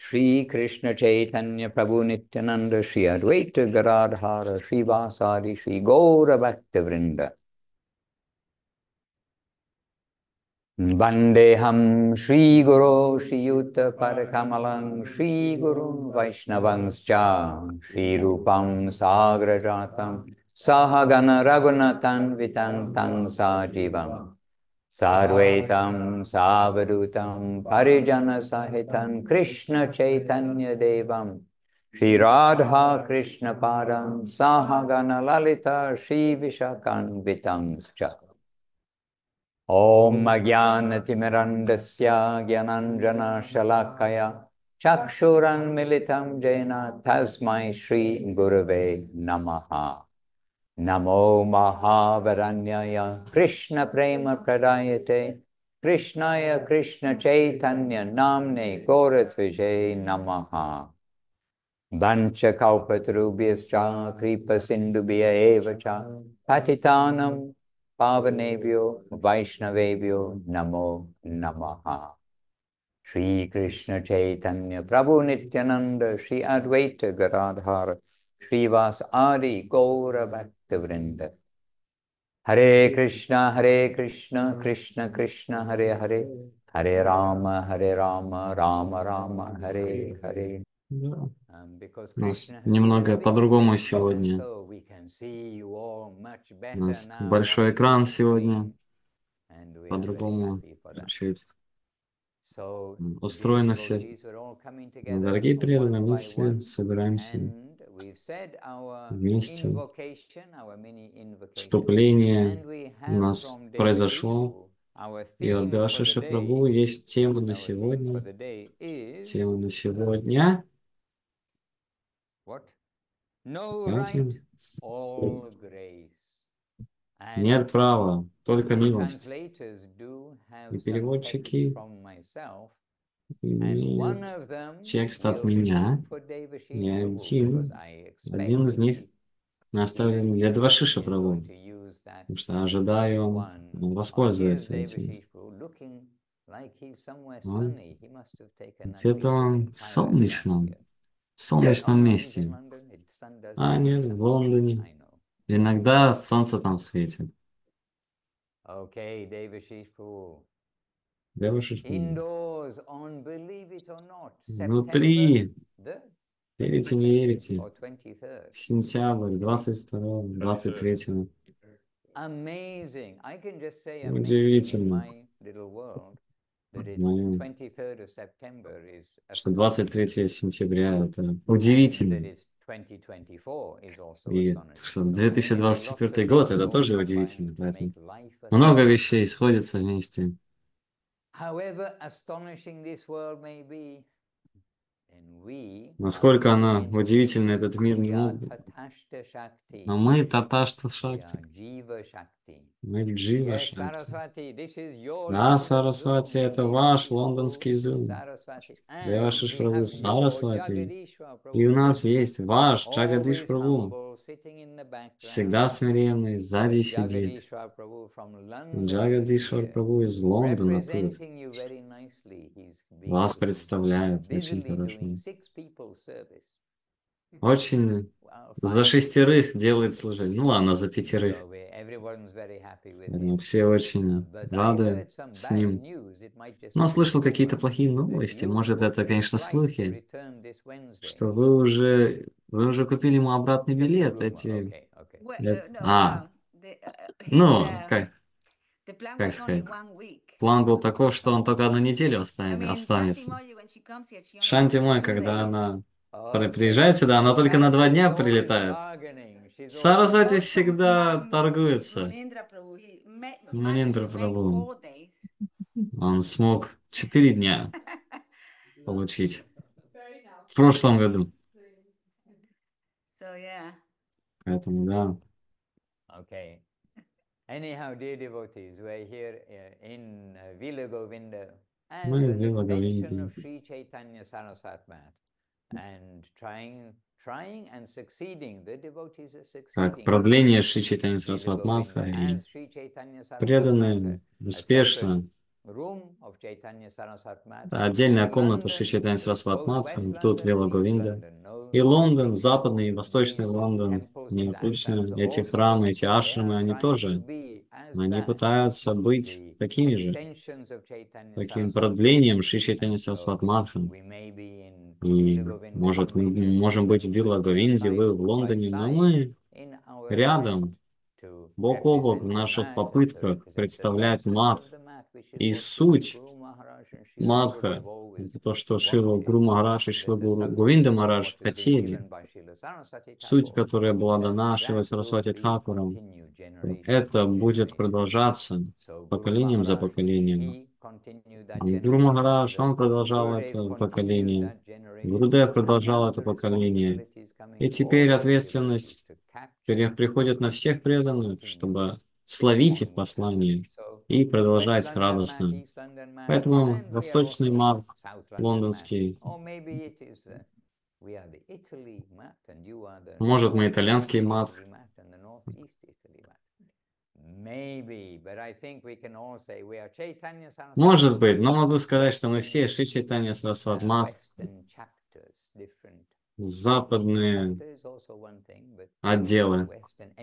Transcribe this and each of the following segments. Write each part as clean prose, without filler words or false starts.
Shri Krishna Chaitanya Prabhu Nityananda Shri Advaita Gadadhara Shri Vasari Shri Gaura Bhakta Vrinda Vandeham Shri Guru Shri Yuta Padakamalam Shri Gurun Vaishnavangscha Shri Rupam Sagrajatam Sahagana Raghunathan Vitang Tang Sajivam Sarvetam Savadutam Parijana Sahitam Krishna Chaitanya Devam Shri Radha Krishna Padam Sahagana Lalita Shri Vishakan Vitamscha Om Agyanatimirandasya Gyananjana Shalakaya Chakshuran Militam Jena Tasmai Shri Gurave Namaha Namo Mahavaranyaya Krishna Prema Pradayate Krishnaya Krishna Chaitanya Namne Goratvijay Namaha Vancha Kalpatarubhyascha Kripa Sindhubhya Evacha Patitanam Pavanebhyo Vaishnavebhyo Namo Namaha Shri Krishna Chaitanya Prabhu Nityananda Shri Advaita Gadadhara Shri Vasari Gaura Bhakta Vrinda Hare Krishna, Krishna Krishna, Hare Hare, Hare Rama, Rama Rama, Hare Hare. Да. У нас немного по-другому сегодня. У нас большой экран сегодня. По-другому чуть устроено все. Дорогие преданные, мы все собираемся вместе. Вступление у нас произошло. И от Девашиши Прабху есть тема на сегодня. Тема на сегодня. Знаете? Нет права, только милость. И переводчики имеют текст от меня, и один из них мы оставим для Девашиши Прабху, потому что ожидаю, он воспользуется этим. Где-то он в солнечном месте. А, нет, в Лондоне. Иногда солнце там светит. Девашиши Прабху. Внутри, верите, не верите, сентябрь, 22-го, 23-го. Удивительно, что 23 сентября это удивительно. И что 2024 год это тоже удивительно, поэтому много вещей сходятся вместе. Насколько она удивительна, этот мир не может. Но мы Таташта Шакти. Мы Джива Шакти. Да, Сарасвати, это ваш лондонский зум. Девашиш Прабху Сарасвати. И у нас есть ваш Джагадиш Прабху. Всегда смиренный, сзади сидит. Джагадишвар Прабху из Лондона тут. Вас представляет очень хорошо. Очень за 6 делает служение. Ну ладно, за 5. Все очень рады с ним. Но слышал какие-то плохие новости. Может, это, конечно, слухи, что вы уже купили ему обратный билет. Ну, как сказать? План был такой, что он только 1 неделю останется. Шанти мой, когда она приезжает сюда, она только на 2 дня прилетает. Сарасвати всегда торгуется. Маниндра Прабху. Он смог 4 дня получить. В прошлом году. Поэтому, да. Мы в Вила Говинде. Как продление Шри Чайтанья Сарасвати Матха, и преданные успешно Отдельная комната Шри Чайтанья Сарасвати Матха, тут Вила Говинда. И Лондон, западный и восточный Лондон, не отлично. Эти храмы, эти ашрамы, они тоже, они пытаются быть такими же, таким продлением Шри Чайтанья Сарасвати Матха. И, может, мы можем быть в Вилла Говинде, вы в Лондоне, но мы рядом, бок о бок в наших попытках представлять Матх. И суть Матха, это то, что Шрила Гуру Махарадж и Шрила Гуру Говинда Махарадж хотели, суть, которая была дана Шрилой Сарасвати Тхакуром, это будет продолжаться поколением за поколением. Гуру Махарадж, он продолжал это поколение, Гурудев продолжал это поколение. И теперь ответственность приходит на всех преданных, чтобы словить их послание и продолжать радостно. Поэтому восточный маг, лондонский, может, мы итальянский маг. Может быть, но могу сказать, что мы все Шри Чайтанья Сарасвати Матх, западные отделы.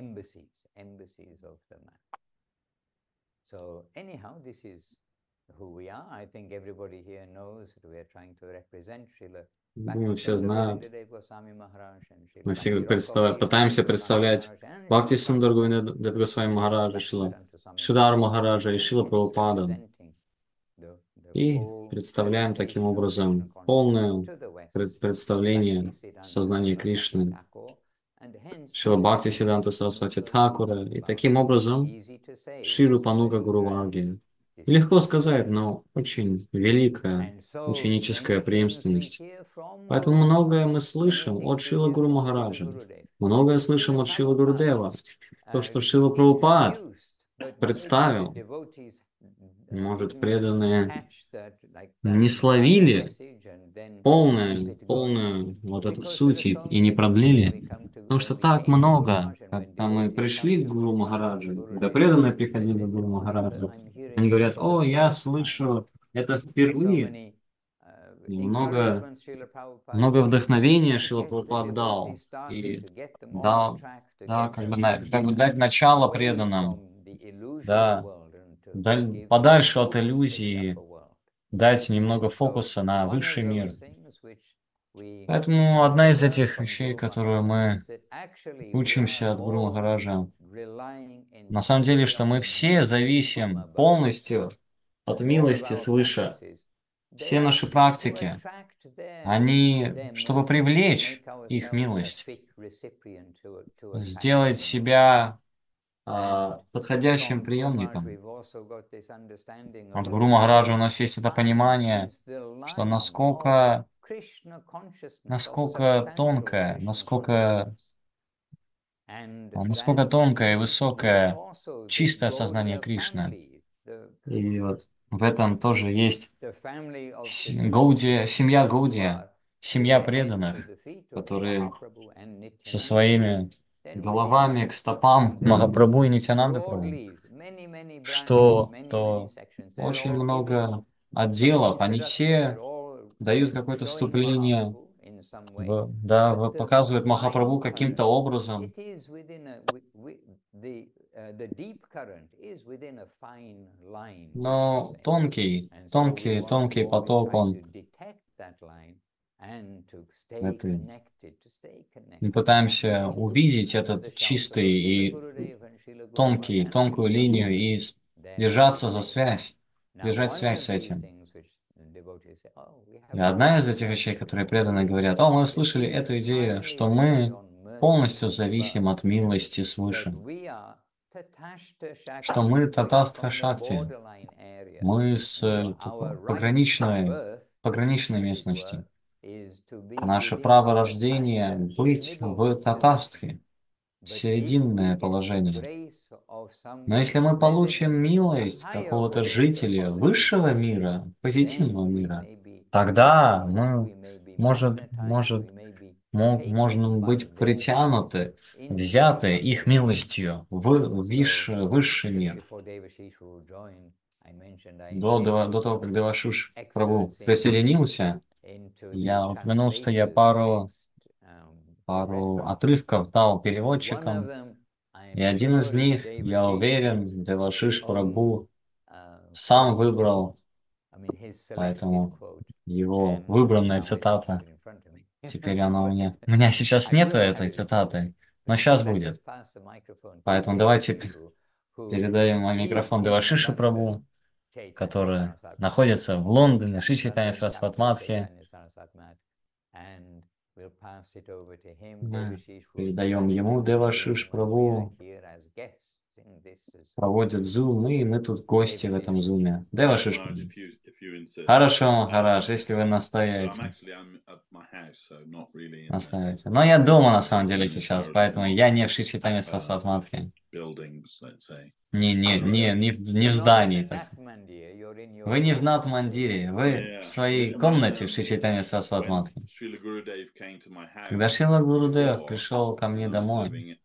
Думаю, все знают. Мы всегда пытаемся представлять Бхакти Сундар Говинда Дев Госвами Махараджа, Шридар Махараджа и Шрила Прабхупада. И представляем таким образом полное представление сознания Кришны, Шрила Бхакти Сиданта Сарасвати Тхакура, и таким образом Шри Рупануга Гуру Варги. Легко сказать, но очень великая ученическая преемственность. Поэтому многое мы слышим от Шрила Гуру Махараджа, многое слышим от Шрила Гурудева. То, что Шрила Прабхупад представил, может, преданные не словили полную вот эту суть и не продлили. Потому что так много, когда мы пришли к Гуру Махараджу, когда преданные приходили к Гуру Махараджу, они говорят: о, я слышу это впервые. И много вдохновения Шрила Прабхупад дал. И дал, да, как бы дать начало преданным. Да, подальше от иллюзии, дать немного фокуса на высший мир. Поэтому одна из этих вещей, которую мы учимся от Гуру Махараджа, на самом деле, что мы все зависим полностью от милости свыше. Все наши практики, они, чтобы привлечь их милость, сделать себя подходящим приемником. От Гуру Махараджа у нас есть это понимание, что насколько тонкое, насколько тонкое и высокое, чистое сознание Кришны. И вот в этом тоже есть семья Гаудия, семья преданных, которые со своими головами к стопам Махапрабху и Нитьянанды Прабху, что то очень много отделов, они все дают какое-то вступление, показывают Махапрабху каким-то образом. Но тонкий поток, он мы пытаемся увидеть этот чистый и тонкую линию и держаться за связь, держать связь с этим. И одна из этих вещей, которые преданные говорят: о, мы услышали эту идею, что мы полностью зависим от милости свыше, что мы татастха шакти, мы с пограничной местности. Наше право рождения быть в татастхе, серединное положение. Но если мы получим милость какого-то жителя высшего мира, позитивного мира, тогда мы можно быть притянуты, взяты их милостью в высший мир. до того, как Девашиш Прабху присоединился, я упомянул, что я пару отрывков дал переводчикам, и один из них, я уверен, Девашиш Прабху сам выбрал, поэтому его выбранная цитата, теперь она у меня сейчас нету этой цитаты, но сейчас будет. Поэтому давайте передаем микрофон Девашиши Прабху, который находится в Лондоне, Шри Чайтанья Сарасвати Мадхи. Мы передаем ему, Девашиш Прабху проводит зум, и мы тут гости в этом зуме. Девашиш Прабху. Хорошо, Махарадж, если вы настаиваете. Настаиваете. Но я дома на самом деле сейчас, поэтому я не в Шри Чайтанья Сарасвати Мадхи. Не в здании. Так. Вы не в Нат-Мандире, вы в своей комнате в Шри Чайтанья Сарасвати Мадхи. Когда Шрила Гурудев пришел ко мне домой,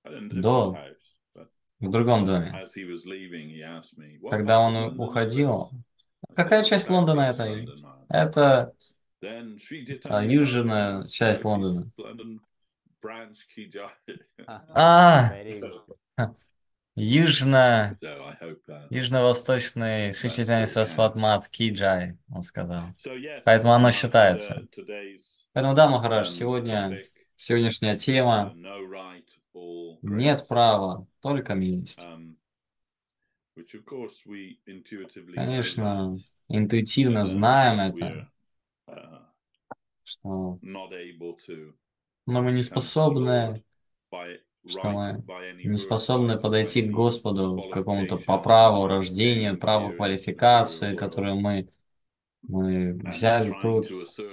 в другом доме, когда он уходил, какая часть Лондона это? Это южная часть Лондона. Южно-восточный Шри Чайтанья Сарасвати Мадхи Ки-Джай, он сказал. Поэтому оно считается. Поэтому да, Махарадж, сегодняшняя тема «Нет права, только милость». Конечно, интуитивно знаем это, что но мы не способны, подойти к Господу, к какому-то по праву рождения, праву квалификации, которую мы взяли тут,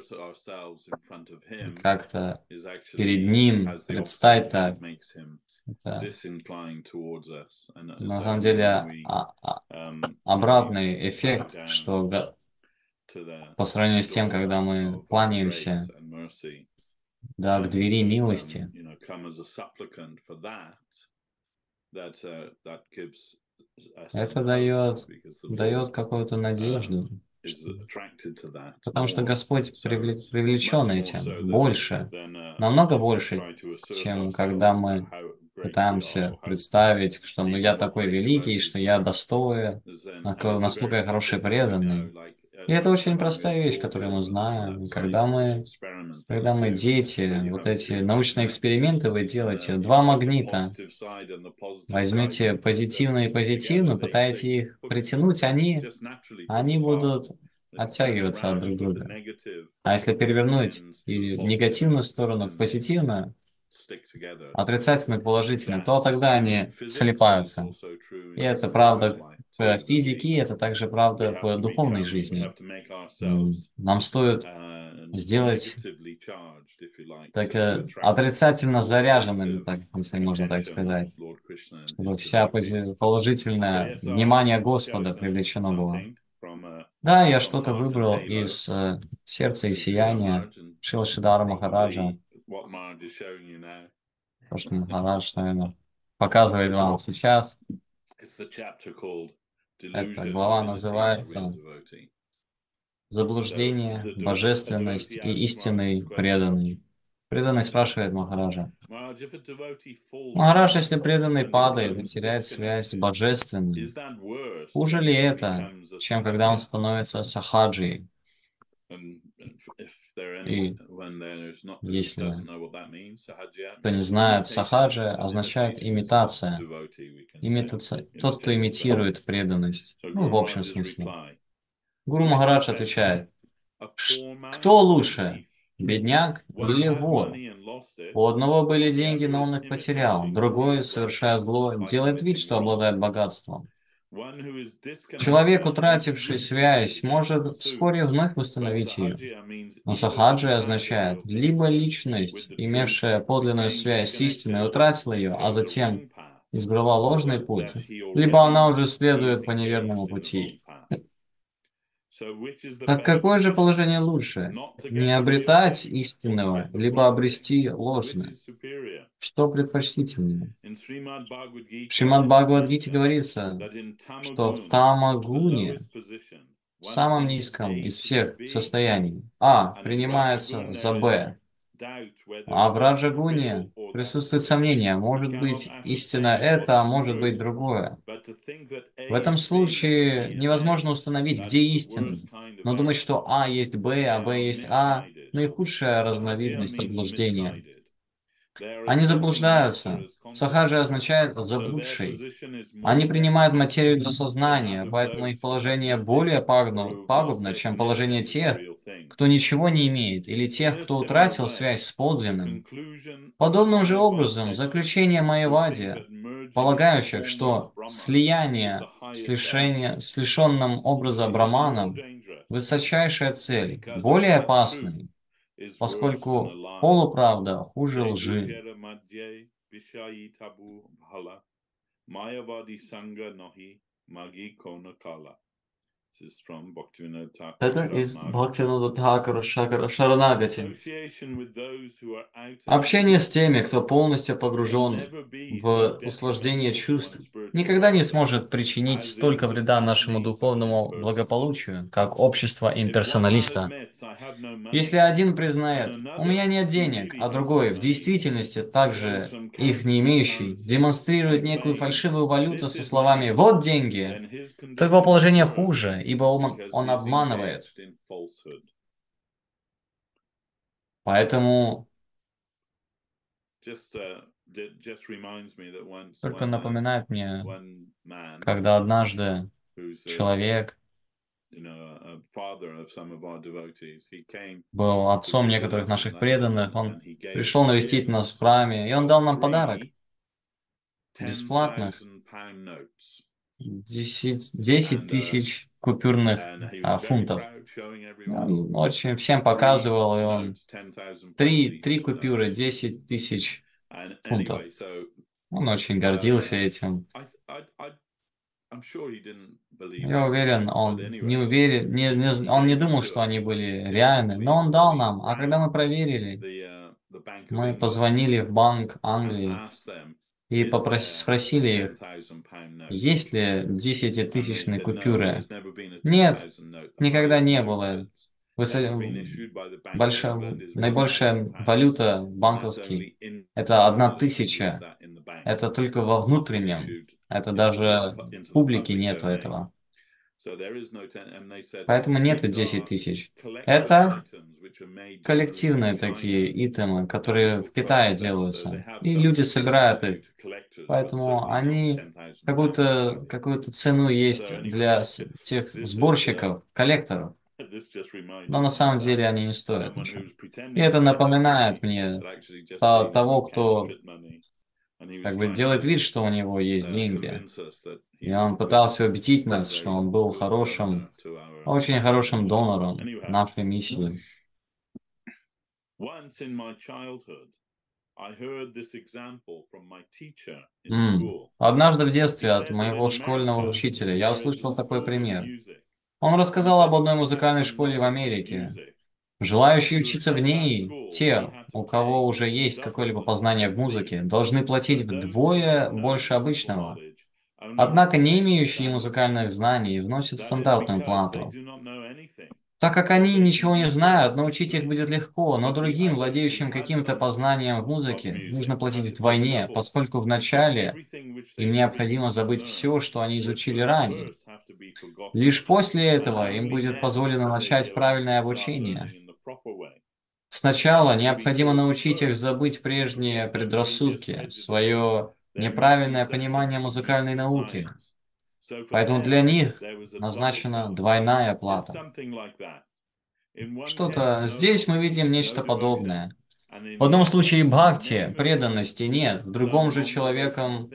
как-то перед Ним предстать так. Это, на самом деле обратный эффект, что по сравнению с тем, когда мы кланяемся, да, к двери милости, это дает какую-то надежду, потому что Господь привлечен этим больше, намного больше, чем когда мы пытаемся представить, что я такой великий, что я достоин, насколько я хороший преданный. И это очень простая вещь, которую мы знаем. Когда мы дети, вот эти научные эксперименты вы делаете, два магнита, возьмете позитивно и позитивно, пытаетесь их притянуть, они будут оттягиваться от друг друга. А если перевернуть и в негативную сторону, в позитивную, отрицательную, положительную, то тогда они слипаются. И это правда в физике, это также правда в духовной жизни. Нам стоит сделать так, отрицательно заряженными, так, если можно так сказать, чтобы вся положительное внимание Господа привлечено было. Да, я что-то выбрал из сердца и сияния Шрила Шридхара Махараджа. То, что Махарадж, наверное, показывает вам сейчас. Эта глава называется «Заблуждение, божественность и истинный преданный». Преданный спрашивает Махараджа: «Махарадж, если преданный падает и теряет связь с божественным, хуже ли это, чем когда он становится сахаджией?» И если кто не знает, сахаджа означает имитация. Тот, кто имитирует преданность. Ну, в общем смысле. Гуру Махарадж отвечает: кто лучше, бедняк или вор? У одного были деньги, но он их потерял. Другой, совершая зло, делает вид, что обладает богатством. Человек, утративший связь, может вскоре вновь восстановить ее. Но сахаджи означает либо личность, имевшая подлинную связь с истиной, утратила ее, а затем избрала ложный путь, либо она уже следует по неверному пути. Так какое же положение лучше? Не обретать истинного, либо обрести ложное? Что предпочтительнее? В Шримад Бхагавад-гите говорится, что в тамагуне, в самом низком из всех состояний, А принимается за Б, а в раджагуне присутствует сомнение, может быть истина это, а может быть другое. В этом случае невозможно установить, где истина, но думать, что А есть Б, а Б есть А, наихудшая разновидность заблуждения. Они заблуждаются. Сахаджи означает «заблудший». Они принимают материю для сознания, поэтому их положение более пагубно, чем положение тех, кто ничего не имеет, или тех, кто утратил связь с подлинным. Подобным же образом, заключение Майявадия, полагающих, что слияние с лишенным образа Браманом, высочайшая цель, более опасной, поскольку полуправда хуже лжи. Это из Бхактивинода Тхакура Шаранагати. Общение с теми, кто полностью погружен в услаждение чувств, никогда не сможет причинить столько вреда нашему духовному благополучию, как общество имперсоналиста. Если один признает «у меня нет денег», а другой, в действительности также их не имеющий, демонстрирует некую фальшивую валюту со словами «вот деньги», то его положение хуже, ибо он обманывает. Поэтому только напоминает мне, когда однажды человек был отцом некоторых наших преданных, он пришел навестить нас в храме, и он дал нам подарок. Бесплатных 10 тысяч купюрных фунтов. Он очень всем показывал, и он три купюры, 10 тысяч фунтов. Он очень гордился этим. Я уверен, он не уверен, он не думал, что они были реальны, но он дал нам. А когда мы проверили, мы позвонили в Банк Англии и спросили их, есть ли 10-тысячные купюры. Нет, никогда не было. Наибольшая валюта банковский– это 1000. Это только во внутреннем. Это даже в публике нету этого. Поэтому нету 10 тысяч. Это коллективные такие итемы, которые в Китае делаются. И люди собирают их. Поэтому они какую-то цену есть для тех сборщиков, коллекторов. Но на самом деле они не стоят ничего. И это напоминает мне того, кто как бы делает вид, что у него есть деньги. И он пытался убедить нас, что он был очень хорошим донором нашей миссии. Однажды в детстве от моего школьного учителя я услышал такой пример. Он рассказал об одной музыкальной школе в Америке. Желающие учиться в ней, те, у кого уже есть какое-либо познание в музыке, должны платить вдвое больше обычного. Однако не имеющие музыкальных знаний вносят стандартную плату. Так как они ничего не знают, научить их будет легко, но другим, владеющим каким-то познанием в музыке, нужно платить вдвойне, поскольку вначале им необходимо забыть все, что они изучили ранее. Лишь после этого им будет позволено начать правильное обучение. Сначала необходимо научить их забыть прежние предрассудки, свое неправильное понимание музыкальной науки. Поэтому для них назначена двойная плата. Что-то здесь мы видим нечто подобное. В одном случае бхакти, преданности нет, в другом же человеком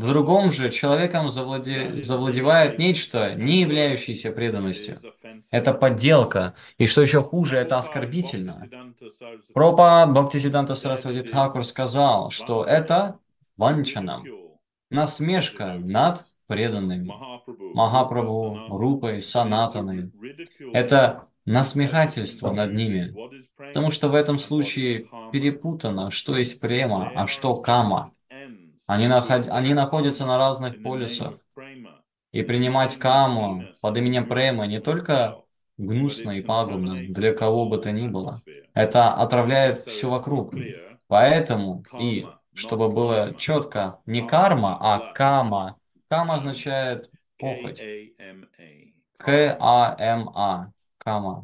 завладевает нечто, не являющееся преданностью. Это подделка, и что еще хуже, это оскорбительно. Прабхупада Бхактисиддханта Сарасвати Тхакур сказал, что это ванчанам, насмешка над преданными. Махапрабху, Рупой, Санатаной. Это насмехательство над ними, потому что в этом случае перепутано, что есть према, а что кама. Они находятся на разных полюсах. И принимать каму под именем према не только гнусно и пагубно для кого бы то ни было. Это отравляет все вокруг. Поэтому, и чтобы было четко, не карма, а кама. Кама означает похоть. К-А-М-А. Кама.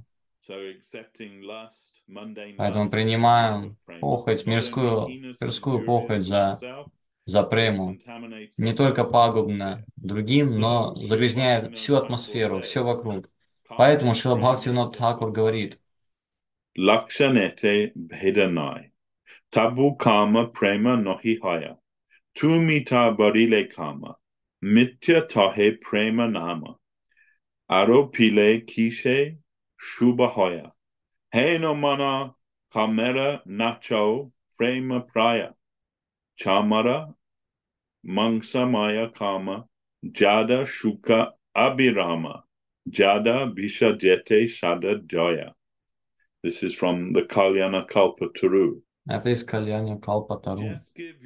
Поэтому принимаем похоть, мирскую похоть за прему. Не только пагубно другим, но загрязняет всю атмосферу, все вокруг. Поэтому Шрила Бхактивинода Тхакур говорит: Lakshanete bhedanai. Tabu kama prema nohi haya. Tu mita barile kama. Mithya tahe prema nama. Aropile kishe shubha hoya. He no mana kamera nacho prema praya. Chamara mangsa maya kama. Jada shuka abhirama. Jada bisha jete shada joya. This is from the Kalyana Kalpataru. Это из Кальяни Калпатару.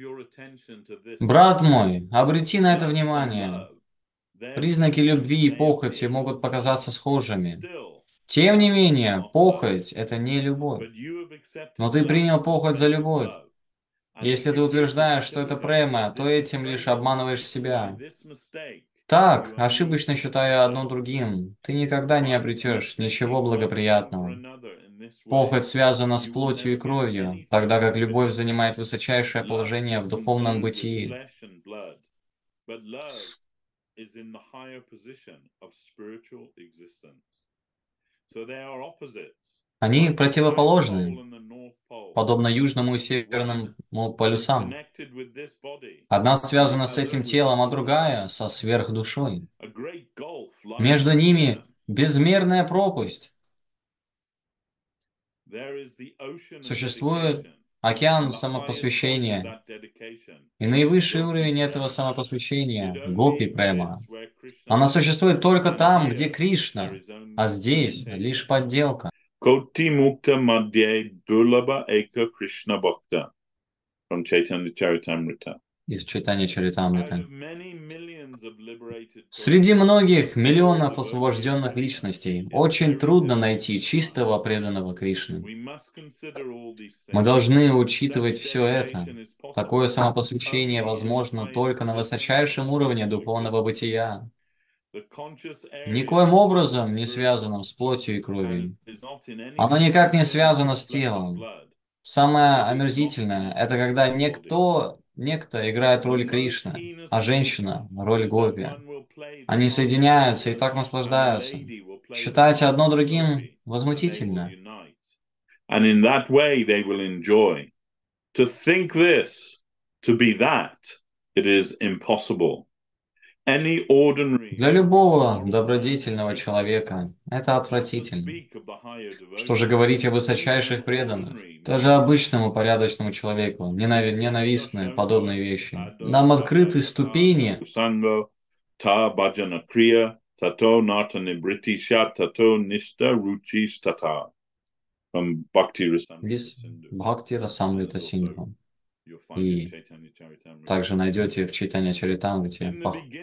Брат мой, обрети на это внимание. Признаки любви и похоти могут показаться схожими. Тем не менее, похоть — это не любовь. Но ты принял похоть за любовь. Если ты утверждаешь, что это према, то этим лишь обманываешь себя. Так, ошибочно считая одно другим, ты никогда не обретешь ничего благоприятного. Похоть связана с плотью и кровью, тогда как любовь занимает высочайшее положение в духовном бытии. Они противоположны, подобно южному и северному полюсам. Одна связана с этим телом, а другая — со сверхдушой. Между ними безмерная пропасть. Существует океан самопосвящения. И наивысший уровень этого самопосвящения — гопи према. Она существует только там, где Кришна, а здесь лишь подделка. Koti Mukta Madhye Durlabha Eka Krishna Bhakta from Chaitanya Charitamrita. Из Чайтанья Чаритамриты. Среди многих миллионов освобожденных личностей очень трудно найти чистого преданного Кришны. Мы должны учитывать все это. Такое самопосвящение возможно только на высочайшем уровне духовного бытия, никоим образом не связанном с плотью и кровью. Оно никак не связано с телом. Самое омерзительное — это когда некто играет роль Кришны, а женщина — роль Гопи. Они соединяются и так наслаждаются. Считать одно другим возмутительно. And in that way they will enjoy. To think this, to be that, it is impossible. Для любого добродетельного человека это отвратительно. Что же говорить о высочайших преданных? Даже обычному порядочному человеку ненавистны подобные вещи. Нам открыты ступени, из Бхакти Расамрита Синдху. И также найдете в Чайтанья Чаритамрите.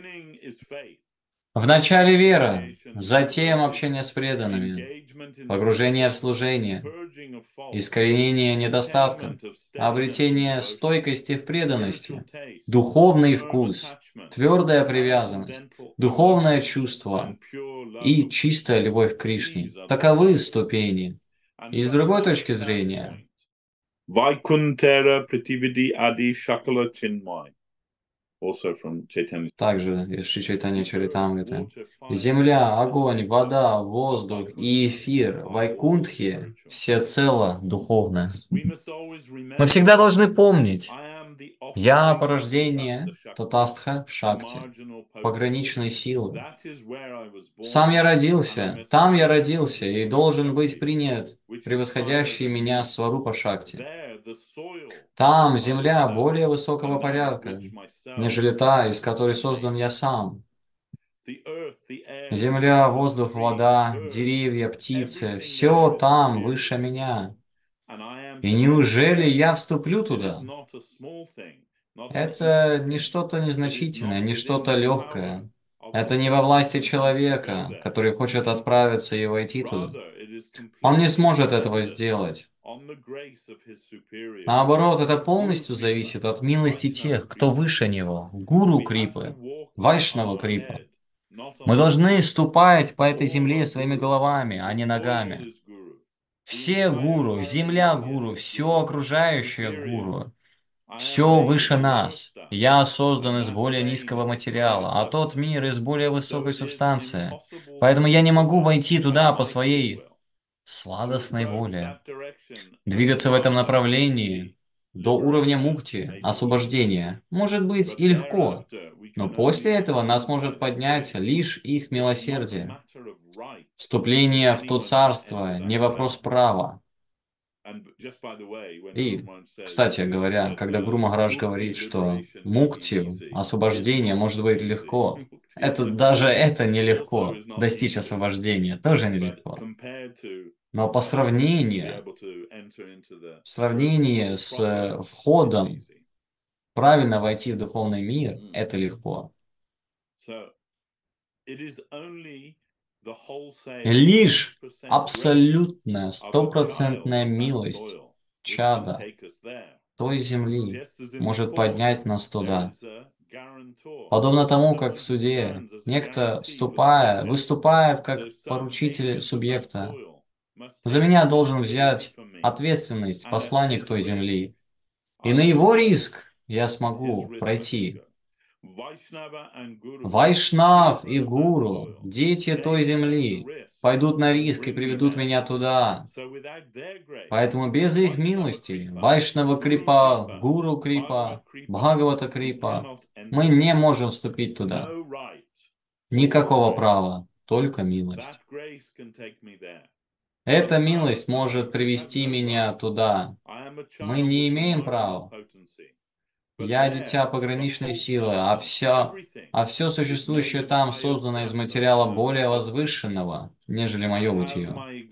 В начале вера, затем общение с преданными, погружение в служение, искоренение недостатков, обретение стойкости в преданности, духовный вкус, твердая привязанность, духовное чувство и чистая любовь к Кришне. Таковы ступени. И с другой точки зрения, Vaikuntera Pratividi Adi Shakala Chinmay. Also from Chaitanya. Также из Чайтанья Чаритамриты. Земля, огонь, вода, воздух и эфир, Вайкунтхи — всецело духовное. Мы всегда должны помнить: я порождение Татастха Шакти, пограничной силы. Сам я родился, там я родился и должен быть принят превосходящий меня Сварупа Шакти. Там земля более высокого порядка, нежели та, из которой создан я сам. Земля, воздух, вода, деревья, птицы — все там, выше меня. И неужели я вступлю туда? Это не что-то незначительное, не что-то легкое. Это не во власти человека, который хочет отправиться и войти туда. Он не сможет этого сделать. Наоборот, это полностью зависит от милости тех, кто выше него, гуру Крипы, Вайшнава Крипа. Мы должны ступать по этой земле своими головами, а не ногами. Все гуру, земля гуру, все окружающее гуру, все выше нас. Я создан из более низкого материала, а тот мир из более высокой субстанции. Поэтому я не могу войти туда по своей сладостной воле. Двигаться в этом направлении до уровня мукти, освобождения, может быть и легко, но после этого нас может поднять лишь их милосердие. Вступление в то царство не вопрос права. И, кстати говоря, когда Гуру Махарадж говорит, что мукти, освобождение может быть легко, даже это нелегко, достичь освобождения тоже нелегко. Но по сравнению, в сравнении с входом, правильно войти в духовный мир, это легко. Лишь абсолютная, стопроцентная милость чада той земли может поднять нас туда. Подобно тому, как в суде некто, выступает как поручитель субъекта. За меня должен взять ответственность посланник той земли. И на его риск я смогу пройти. Вайшнав и гуру, дети той земли, пойдут на риск и приведут меня туда. Поэтому без их милости, Вайшнава Крипа, Гуру Крипа, Бхагавата Крипа, мы не можем вступить туда. Никакого права, только милость. Эта милость может привести меня туда. Мы не имеем права. Я дитя пограничной силы, а все существующее там создано из материала более возвышенного, нежели мое бытие.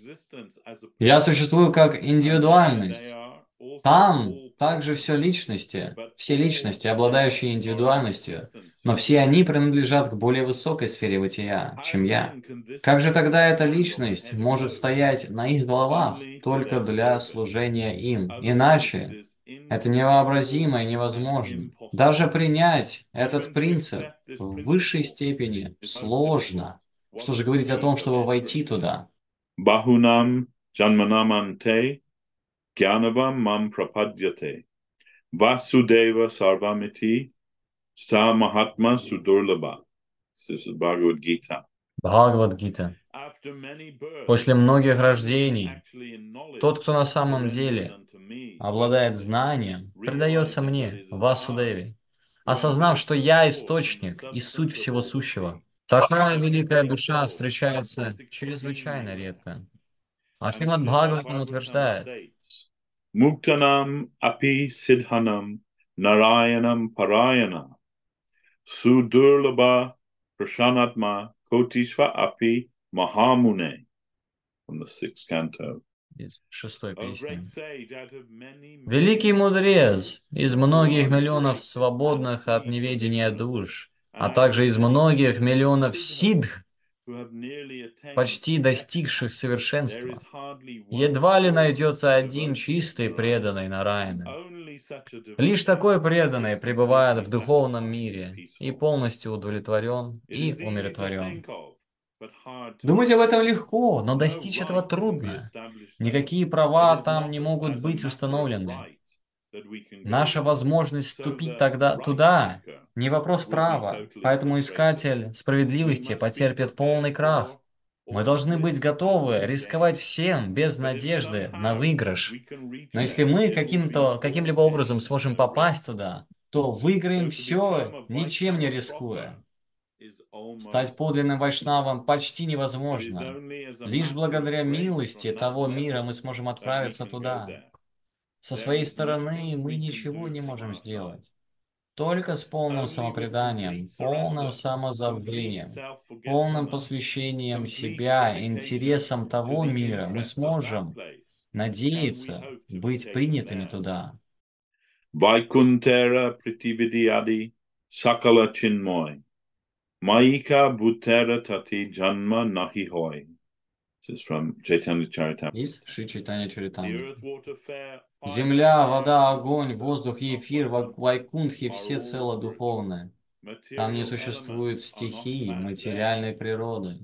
Я существую как индивидуальность. Там также все личности, обладающие индивидуальностью, но все они принадлежат к более высокой сфере бытия, чем я. Как же тогда эта личность может стоять на их головах только для служения им? Иначе это невообразимо и невозможно. Даже принять этот принцип в высшей степени сложно. Что же говорить о том, чтобы войти туда? Bahunam janmanamante Gyanavam mam prapadyate. Vasudeva sarvamiti sa mahatma sudurlabha. This is Bhagavad Gita. Бхагавад-гита. После многих рождений, тот, кто на самом деле обладает знанием, предается мне, Васудеве, осознав, что я источник и суть всего сущего. Такая великая душа встречается чрезвычайно редко. А Шримад Бхагаватам утверждает: Muktanam api siddhanam narayanam parayana sudurlabha prashanatma kotisva api mahamune. From the 6th canto. Из 6-й песни. Великий мудрец из многих миллионов свободных от неведения душ, а также из многих миллионов сиддх, почти достигших совершенства, едва ли найдется один чистый преданный Нараяна. Лишь такой преданный пребывает в духовном мире и полностью удовлетворен и умиротворен. Думать об этом легко, но достичь этого трудно. Никакие права там не могут быть установлены. Наша возможность вступить туда не вопрос права, поэтому искатель справедливости потерпит полный крах. Мы должны быть готовы рисковать всем без надежды на выигрыш. Но если мы каким-либо образом сможем попасть туда, то выиграем все, ничем не рискуя. Стать подлинным вайшнавом почти невозможно. Лишь благодаря милости того мира мы сможем отправиться туда. Со своей стороны мы ничего не можем сделать. Только с полным самопреданием, полным самозабвением, полным посвящением себя интересам того мира мы сможем надеяться быть принятыми туда. Vaikuntera Pritividyadi Sakala Chinmoy Maika Bhutera Tati Janma Nahi Hoy. This is from Chaitanya Charitamrita. Из Шри Чайтанья Чаритамрити. Земля, вода, огонь, воздух и эфир, Вайкунтхи все цело духовное. Там не существует стихии, материальной природы.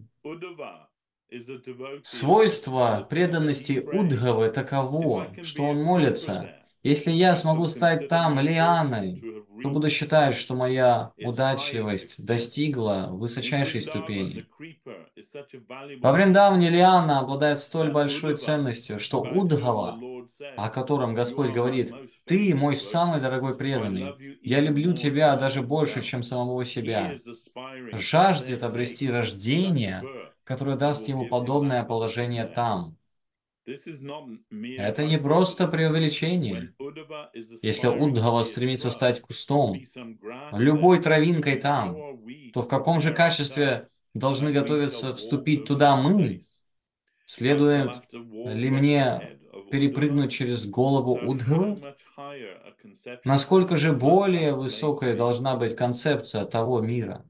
Свойство преданности Удгавы таково, что он молится: если я смогу стать там лианой, то буду считать, что моя удачливость достигла высочайшей ступени. Во Вриндаване лиана обладает столь большой ценностью, что Удгава, о котором Господь говорит: «Ты мой самый дорогой преданный, я люблю тебя даже больше, чем самого себя», жаждет обрести рождение, которое даст ему подобное положение там. Это не просто преувеличение. Если Удгава стремится стать кустом, любой травинкой там, то в каком же качестве должны готовиться вступить туда мы? Следует ли мне перепрыгнуть через голову Удгавы? Насколько же более высокая должна быть концепция того мира?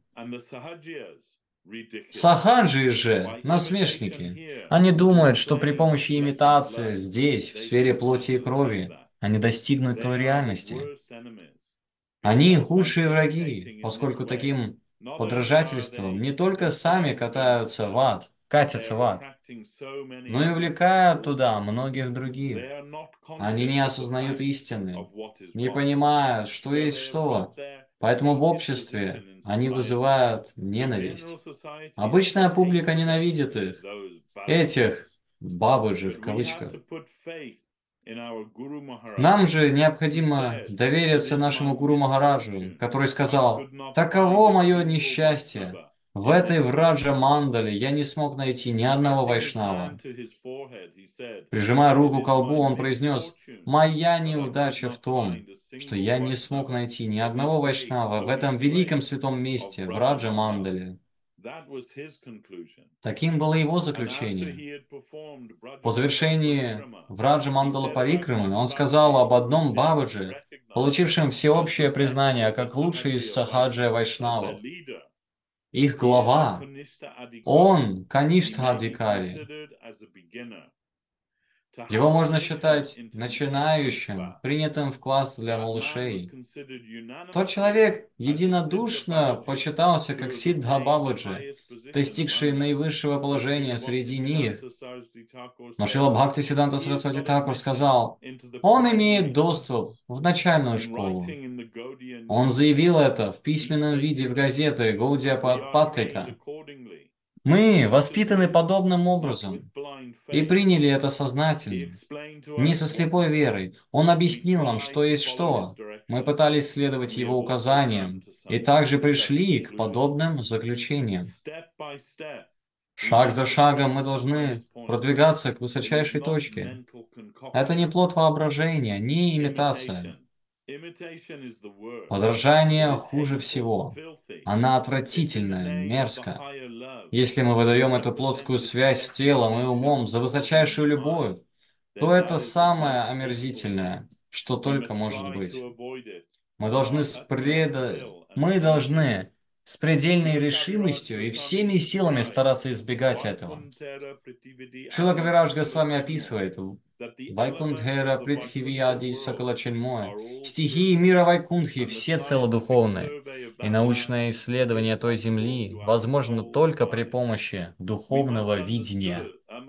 Сахаджи же, насмешники, они думают, что при помощи имитации здесь, в сфере плоти и крови, они достигнут той реальности. Они худшие враги, поскольку таким подражательством не только сами катятся в ад, но и увлекают туда многих других. Они не осознают истины, не понимая, что есть что. Поэтому в обществе они вызывают ненависть. Обычная публика ненавидит их, этих «бабыжи» в кавычках. Нам же необходимо довериться нашему Гуру Махараджу, который сказал: «Таково мое несчастье. В этой Враджа Мандале я не смог найти ни одного вайшнава». Прижимая руку к колбу, он произнес: «Моя неудача в том, что я не смог найти ни одного вайшнава в этом великом святом месте, Враджа Мандале». Таким было его заключение. По завершении Враджа Мандала Парикрамы он сказал об одном Бабаджи, получившем всеобщее признание как лучший из сахаджа вайшнавов. Их глава, он Каништха-адхикари. Его можно считать начинающим, принятым в класс для малышей. Тот человек единодушно почитался как Сиддха Бабаджи, достигший наивысшего положения среди них. Но Шрила Бхактисиданта Сарасвати Тхакур сказал: он имеет доступ в начальную школу. Он заявил это в письменном виде в газете Гаудия Паттрика. Мы воспитаны подобным образом и приняли это сознательно, не со слепой верой. Он объяснил нам, что есть что. Мы пытались следовать его указаниям и также пришли к подобным заключениям. Шаг за шагом мы должны продвигаться к высочайшей точке. Это не плод воображения, не имитация. Подражание хуже всего. Она отвратительная, мерзкая. Если мы выдаем эту плотскую связь с телом и умом за высочайшую любовь, то это самое омерзительное, что только может быть. Мы должны с предельной решимостью и всеми силами стараться избегать этого. Шрила Кавирадж Госвами описывает Вайкунтхера Притхивияди Сакала Чинмоя. Стихии мира Вайкунтхи все целодуховные, и научное исследование той земли возможно только при помощи духовного видения.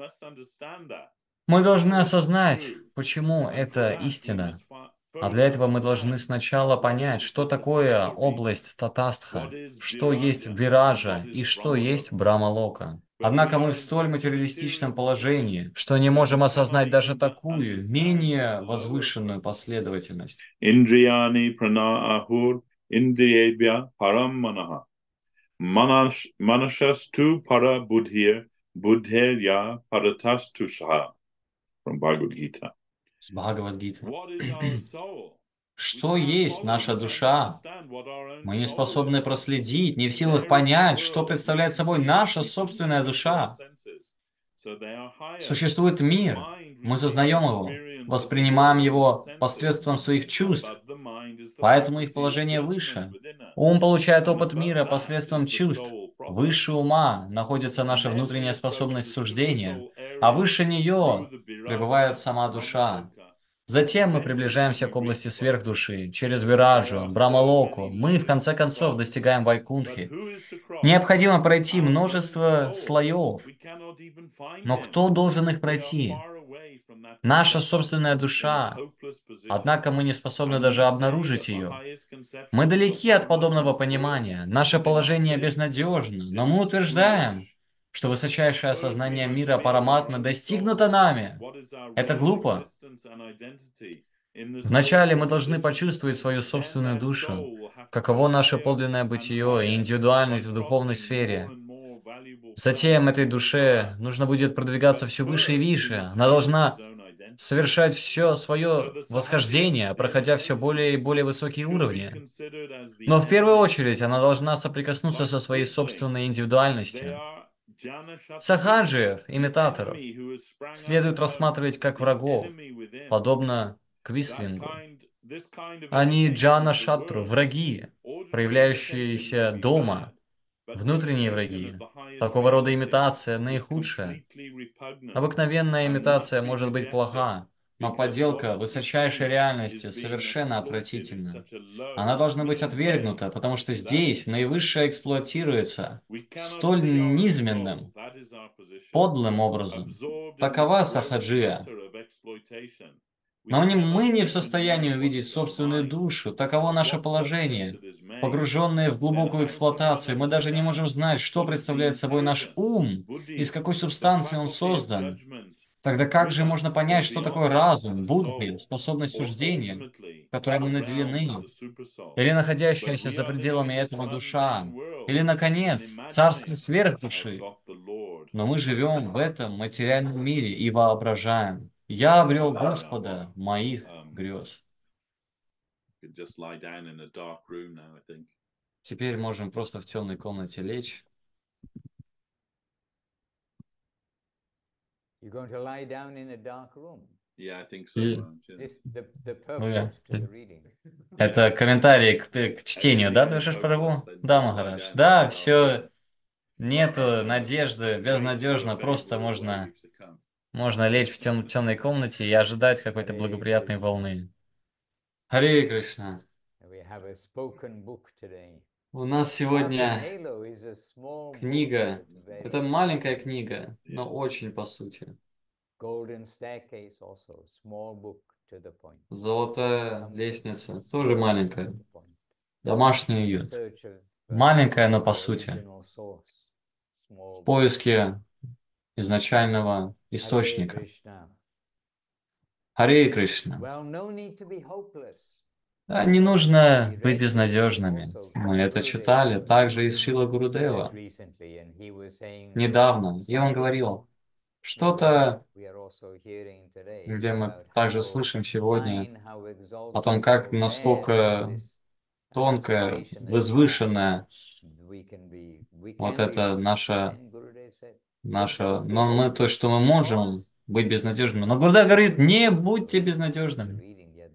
Мы должны осознать, почему это истина. А для этого мы должны сначала понять, что такое область Татастха, что есть Вираджа и что есть Брахмалока. Однако мы в столь материалистичном положении, что не можем осознать даже такую, менее возвышенную последовательность. Indriyani prana-ahur indriyebhya param manaha. Manashastu para buddhir buddhirya paratastu saha. From Bhagavad Gita. С Бхагавад-гиты. что есть наша душа. Мы не способны проследить, не в силах понять, что представляет собой наша собственная душа. Существует мир, мы сознаем его, воспринимаем его посредством своих чувств, поэтому их положение выше. Ум получает опыт мира посредством чувств. Выше ума находится наша внутренняя способность суждения, а выше нее пребывает сама душа. Затем мы приближаемся к области сверхдуши, через Вираджу, Брамалоку. Мы, в конце концов, достигаем Вайкунтхи. Необходимо пройти множество слоев. Но кто должен их пройти? Наша собственная душа. Однако мы не способны даже обнаружить ее. Мы далеки от подобного понимания. Наше положение безнадежно, но мы утверждаем, что высочайшее осознание мира Параматмы достигнуто нами. Это глупо. Вначале мы должны почувствовать свою собственную душу, каково наше подлинное бытие и индивидуальность в духовной сфере. Затем этой душе нужно будет продвигаться все выше и выше. Она должна совершать все свое восхождение, проходя все более и более высокие уровни. Но в первую очередь она должна соприкоснуться со своей собственной индивидуальностью. Сахаджиев, имитаторов, следует рассматривать как врагов, подобно Квислингу. Они джана шатру, враги, проявляющиеся дома, внутренние враги. Такого рода имитация наихудшая. Обыкновенная имитация может быть плоха, но подделка высочайшей реальности совершенно отвратительна. Она должна быть отвергнута, потому что здесь наивысшее эксплуатируется столь низменным, подлым образом. Такова сахаджия. Но мы не в состоянии увидеть собственную душу. Таково наше положение. Погруженные в глубокую эксплуатацию, мы даже не можем знать, что представляет собой наш ум, из какой субстанции он создан. Тогда как же можно понять, что такое разум, будхи, способность суждения, которой мы наделены, или находящаяся за пределами этого душа, или, наконец, царство сверхдуши? Но мы живем в этом материальном мире и воображаем. Я обрел Господа моих грез. Теперь можем просто в темной комнате лечь. Это комментарий к чтению, да, Душиш Прабху? Да, Махарадж. Да, все, нету надежды, безнадежно, просто можно лечь в темной комнате и ожидать какой-то благоприятной волны. Харе Кришна. У нас сегодня книга. Это маленькая книга, но очень по сути. Золотая лестница, тоже маленькая. Домашний уют. Маленькая, но по сути. В поиске изначального источника. Харе Кришна. Да, не нужно быть безнадежными. Мы это читали также из Шрила Гурудева недавно. И он говорил что-то, где мы также слышим сегодня о том, как насколько тонкая, возвышенная вот это наша, но мы то, что мы можем быть безнадежными. Но Гурудев говорит, не будьте безнадежными.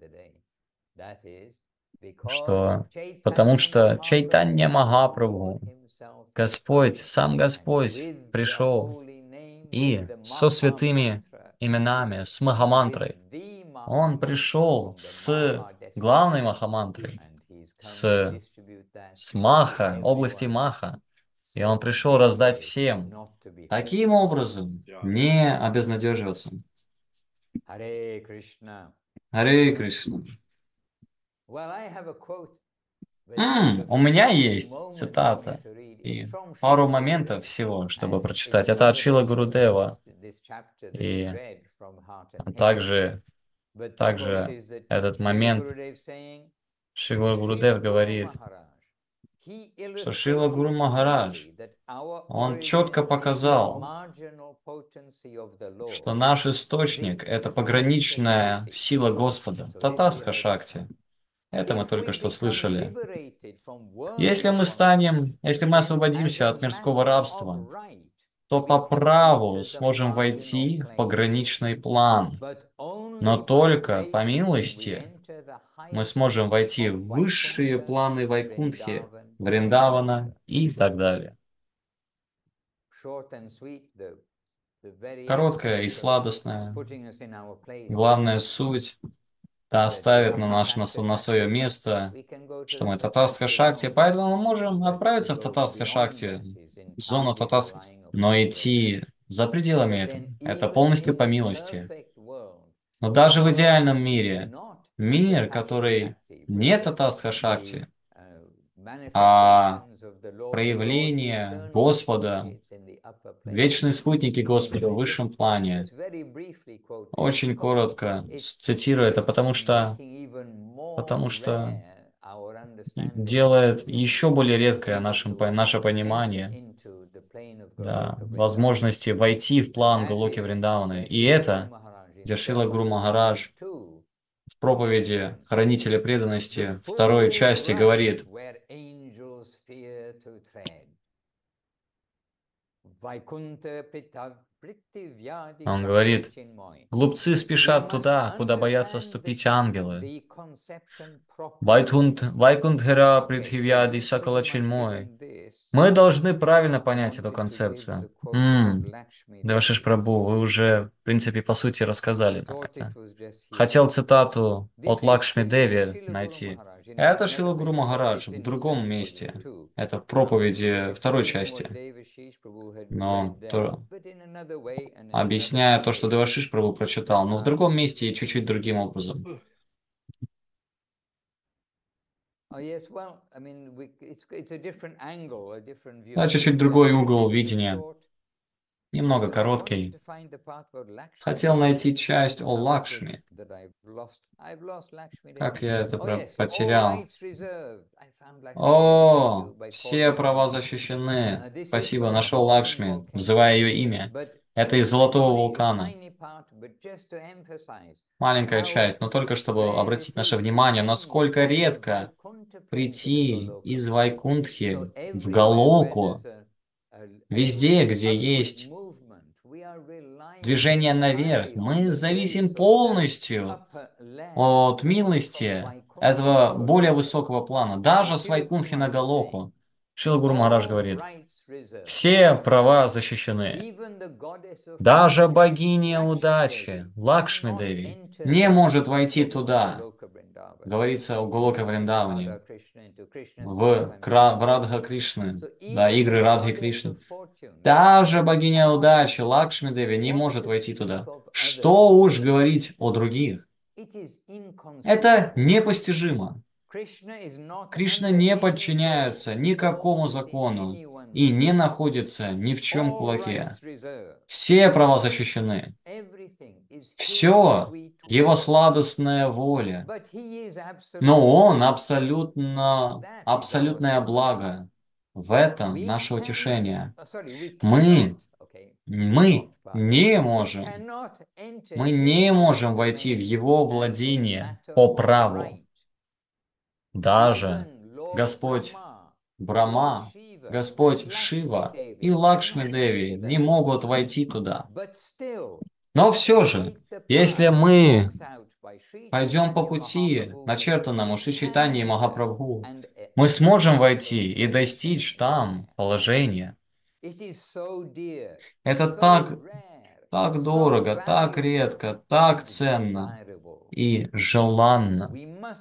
Потому что Чайтанья Махапрабху, Господь, сам Господь пришел и со святыми именами, с Махамантрой. Он пришел с главной Махамантрой, с Маха, области Маха. И он пришел раздать всем. Таким образом, не обезнадеживаться. Харе Кришна. Харе Кришна. У меня есть цитата и пару моментов всего, чтобы прочитать. Это от Шрила Гурудева. И также этот момент Шрила Гурудев говорит, что Шрила Гуру Махарадж, он четко показал, что наш источник — это пограничная сила Господа, Татастха Шакти. Это мы только что слышали. Если мы освободимся от мирского рабства, то по праву сможем войти в пограничный план. Но только по милости мы сможем войти в высшие планы Вайкунтхи, Вриндавана и так далее. Короткая и сладостная. Главная суть да оставит на свое место, что мы Татастха Шакти, поэтому мы можем отправиться в Татастха Шакти, в зону Татастха, но идти за пределами этого. Это полностью по милости. Но даже в идеальном мире, мир, который не Татастха Шакти, а проявление Господа, вечные спутники Господа в высшем плане. Очень коротко цитирую это, потому что делает еще более редкое наше понимание, да, возможности войти в план Галоки Вриндаваны. И это, где Шрила Гуру Махарадж в проповеди Хранителя преданности второй части говорит: он говорит, глупцы спешат туда, куда боятся ступить ангелы. Вайкунтхера притхивьяди сакала чинмой. Мы должны правильно понять эту концепцию. Девашиш Прабhu, вы уже, в принципе, по сути рассказали нам это. Хотел цитату от Лакшми Деви найти. Это Шрила Гуру Махарадж в другом месте. Это в проповеди второй части. Но объясняя то, что Девашиш Прабhu прочитал, но в другом месте и чуть-чуть другим образом. Да, чуть-чуть другой угол видения. Немного короткий. Хотел найти часть о Лакшми. Как я это потерял? О, все права защищены. Спасибо, нашел Лакшми, называя ее имя. Это из Золотого вулкана. Маленькая часть, но только чтобы обратить наше внимание, насколько редко прийти из Вайкунтхи в Галоку. Везде, где есть движение наверх, мы зависим полностью от милости этого более высокого плана. Даже с Вайкунтхи на Галоку. Шрила Гуру Махарадж говорит, все права защищены. Даже богиня удачи, Лакшми Деви, не может войти туда. Говорится о Галоке Вриндаване, в Радха Кришны, да, игры Радхи Кришны. Даже богиня удачи, Лакшми Деви, не может войти туда. Что уж говорить о других? Это непостижимо. Кришна не подчиняется никакому закону и не находится ни в чем кулаке. Все права защищены. Все его сладостная воля. Но он абсолютное благо. В этом наше утешение. Мы не можем войти в его владение по праву. Даже Господь Брахма, Господь Шива и Лакшми Деви не могут войти туда. Но все же, если мы пойдем по пути, начертанному Шри Чайтаньей Махапрабху, мы сможем войти и достичь там положения. Это так дорого, так редко, так ценно и желанно.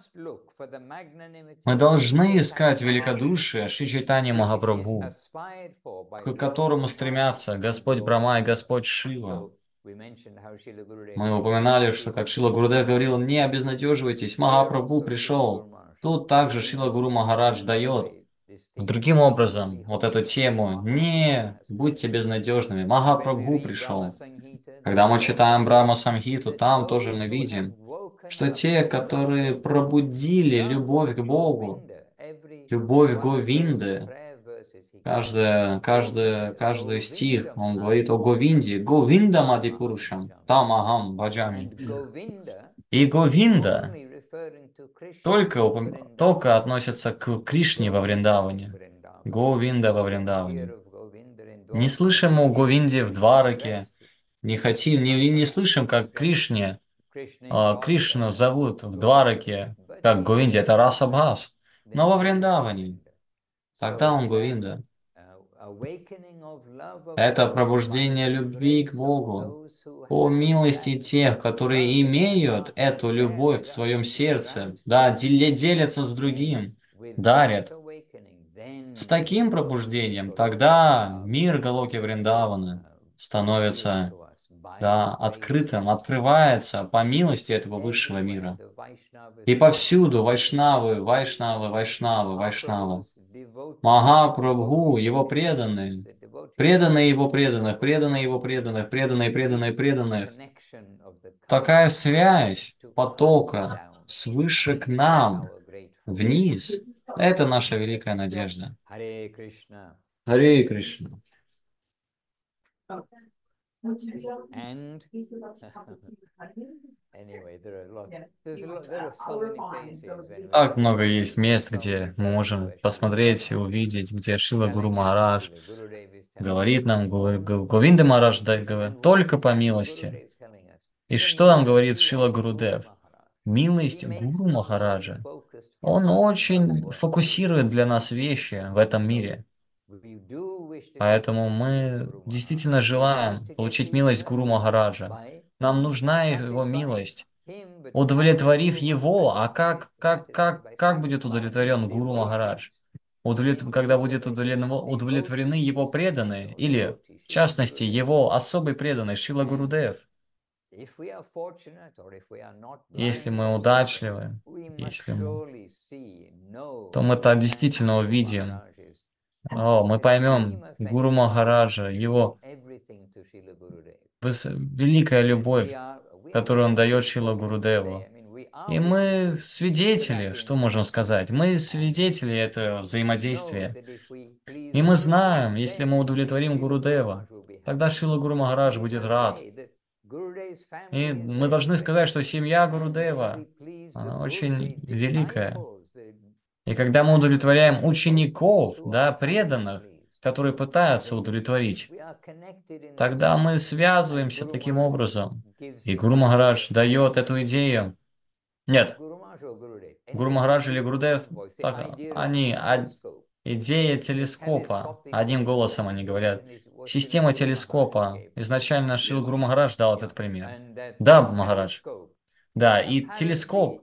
Мы должны искать великодушие Шри Чайтаньи Махапрабху, к которому стремятся Господь Брахма и Господь Шива. Мы упоминали, что как Шрила Гурудев говорил, не обезнадеживайтесь, Махапрабху пришел. Тут также Шрила Гуру Махарадж дает другим образом вот эту тему. Не будьте безнадежными, Махапрабху пришел. Когда мы читаем Брахма Самхиту, там тоже мы видим, что те, которые пробудили любовь к Богу, любовь Говинды, каждый стих, он говорит о Говинде. Говинда Мадипурушам, там агам баджами. И Говинда только относятся к Кришне во Вриндаване, Говинда во Вриндаване. Не слышим о Говинде в Двараке, не слышим, как Кришну зовут в Двараке, как Говинде, это Расабхас. Но во Вриндаване, тогда он Говинда. Это пробуждение любви к Богу по милости тех, которые имеют эту любовь в своем сердце, да, делятся с другим, дарят. С таким пробуждением тогда мир Галоки Вриндавана становится, да, открытым, открывается по милости этого высшего мира. И повсюду вайшнавы, вайшнавы, вайшнавы, вайшнавы. Махапрабху, его преданные, преданные его преданных, преданные его преданных, преданные, преданные, преданных. Такая связь потока свыше к нам, вниз, это наша великая надежда. Харе Кришна. Харе Кришна. Так много есть мест, где мы можем посмотреть и увидеть, где Шила Гуру Махарадж говорит нам, Говинда Махарадж только по милости. И что нам говорит Шила Гурудев? Милость Гуру Махараджа. Он очень фокусирует для нас вещи в этом мире. Поэтому мы действительно желаем получить милость Гуру Махараджа. Нам нужна его милость. Удовлетворив его, а как будет удовлетворен Гуру Махарадж? Когда будет удовлетворены его преданные, или, в частности, его особый преданный Шила Гурудев. Если мы удачливы, то мы-то действительно увидим, мы поймем Гуру Махараджа, его великая любовь, которую он дает Шила Гурудеву. И мы свидетели, что можем сказать? Мы свидетели этого взаимодействия. И мы знаем, если мы удовлетворим Гурудева, тогда Шила Гуру Махарадж будет рад. И мы должны сказать, что семья Гурудева, она очень великая. И когда мы удовлетворяем учеников, да, преданных, которые пытаются удовлетворить, тогда мы связываемся таким образом. И Гуру Махарадж дает эту идею. Нет, Гуру Махарадж или Гурудев, идея телескопа, одним голосом они говорят. Система телескопа. Изначально Шрила Гуру Махарадж дал этот пример. Да, Махарадж. Да, и телескоп.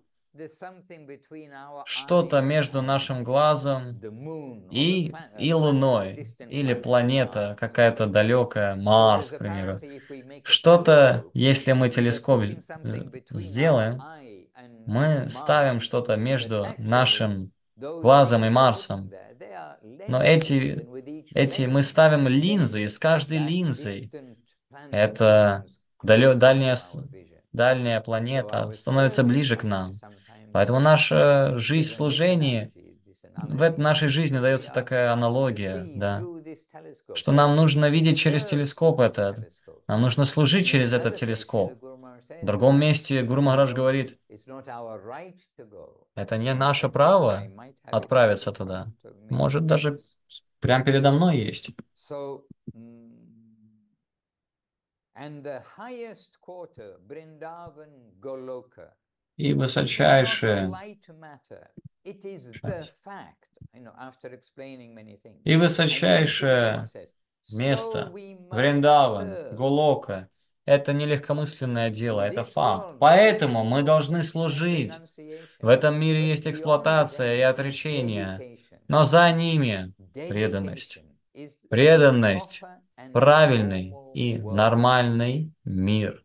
Что-то между нашим глазом и Луной. Или планета какая-то далекая, Марс, к примеру. Что-то, если мы телескоп сделаем, мы ставим что-то между нашим глазом и Марсом. Но мы ставим линзы, и с каждой линзой эта дальняя планета становится ближе к нам. Поэтому наша жизнь в служении, в нашей жизни дается такая аналогия, да, что нам нужно видеть через телескоп этот, нам нужно служить через этот телескоп. В другом месте Гуру Махарадж говорит, это не наше право отправиться туда. Может, даже прямо передо мной есть. И высочайшее место Вриндаван, Голока — это не легкомысленное дело, это факт. Поэтому мы должны служить. В этом мире есть эксплуатация и отречение, но за ними преданность. Преданность, правильный и нормальный мир.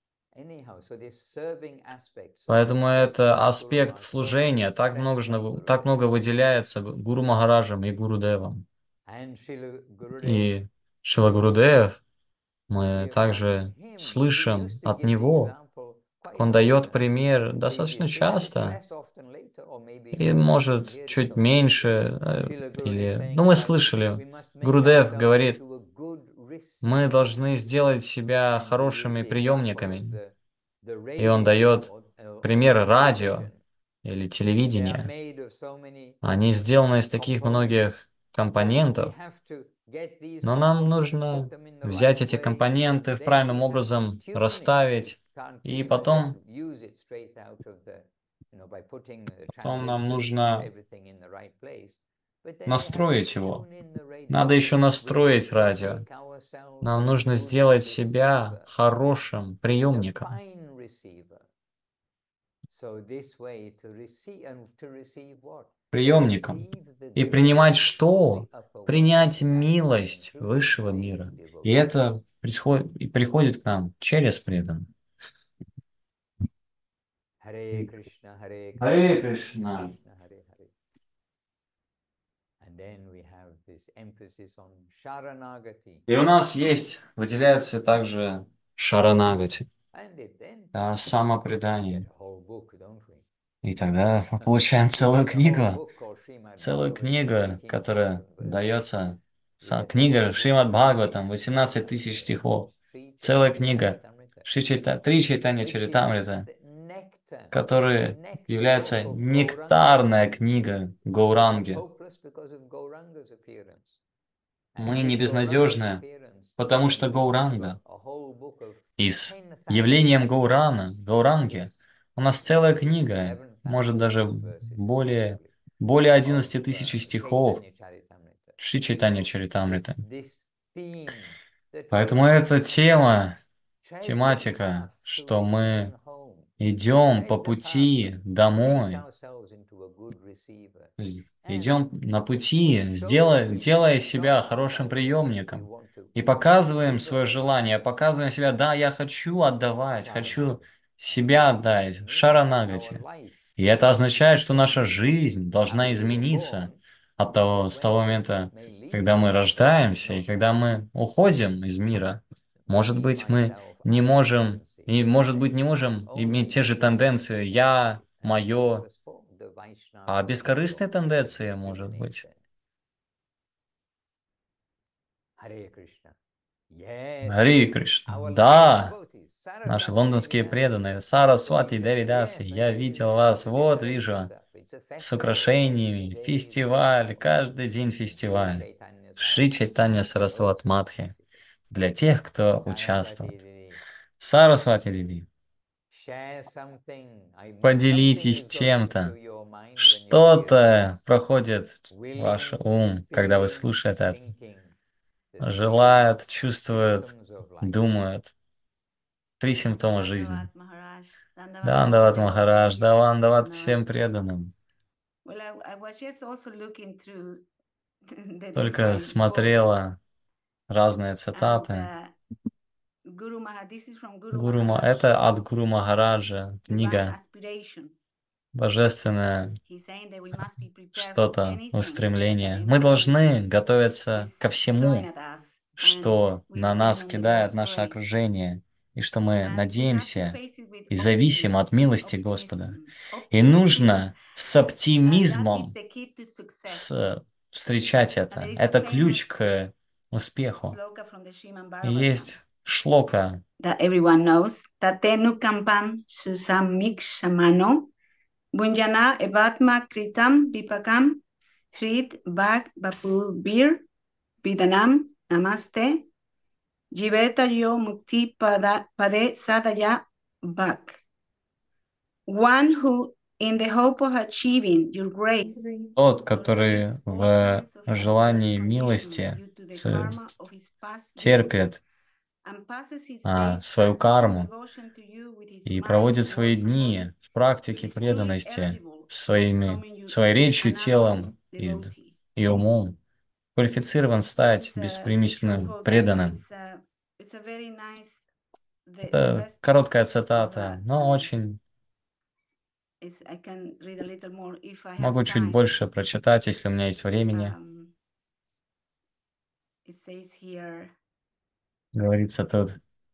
Поэтому это аспект служения, так много выделяется Гуру Махараджем и Гурудевом. И Шрила Гурудев, мы также слышим от него, как он дает пример достаточно часто, и может чуть меньше, мы слышали, Гурудев говорит, мы должны сделать себя хорошими приемниками. И он дает пример радио. или телевидения. Они сделаны из таких многих компонентов, но нам нужно взять эти компоненты в правильным образом расставить, и потом нам нужно настроить его. Надо еще настроить радио. Нам нужно сделать себя хорошим приемником. Приемником. И принимать что? Принять милость высшего мира. И это приходит к нам через преданных. Харе Кришна, Харе Харе Кришна. И у нас выделяется также шаранагати, самопредание. И тогда мы получаем целую книгу, которая дается, книга Шримад Бхагаватам, 18 тысяч стихов, целая книга, три чайтанья чаритамрита, которая является нектарная книга Гауранги. Мы не безнадежны, потому что Гауранга. И с явлением Гауранги, у нас целая книга, может даже более 11 тысяч стихов Шри Чайтанья Чаритамрита. Поэтому эта тематика, что мы идем по пути домой, идем на пути, делая себя хорошим приемником, и показываем свое желание, показываем себя, да, я хочу отдавать, хочу себя отдать, шаранагати. И это означает, что наша жизнь должна измениться с того момента, когда мы рождаемся и когда мы уходим из мира. Может быть, мы не можем иметь те же тенденции «я», «моё», а бескорыстные тенденции, может быть. Харе Кришна. Да, наши лондонские преданные, Сарасвати Девидаси, я видел вас, вот вижу, с украшениями, фестиваль, каждый день фестиваль. Шри Чайтанья Сарасват Мадхи. Для тех, кто участвует. Сарасвати Диди. Поделитесь чем-то. Что-то проходит в ваш ум, когда вы слушаете это. Желают, чувствуют, думают. 3 симптома жизни. Дандават Махарадж, Дандават всем преданным. Только смотрела разные цитаты. Это от Гуру Махараджа, книга божественное что-то, устремление. Мы должны готовиться ко всему, что на нас кидает наше окружение, и что мы надеемся и зависим от милости Господа. И нужно с оптимизмом встречать это. Это ключ к успеху. И есть шлока. Bunjana evatma kritam vipakam hrid bhag bapubir vidanam namaste jiveta yo mukti pade sadaya bhag. One who, in the hope of achieving your grace, тот, который в желании милости терпит свою карму и проводит свои дни в практике преданности своей речью, телом и умом, квалифицирован стать беспримесным преданным. Это короткая цитата, но очень... Могу чуть больше прочитать, если у меня есть времени. Говорится тут.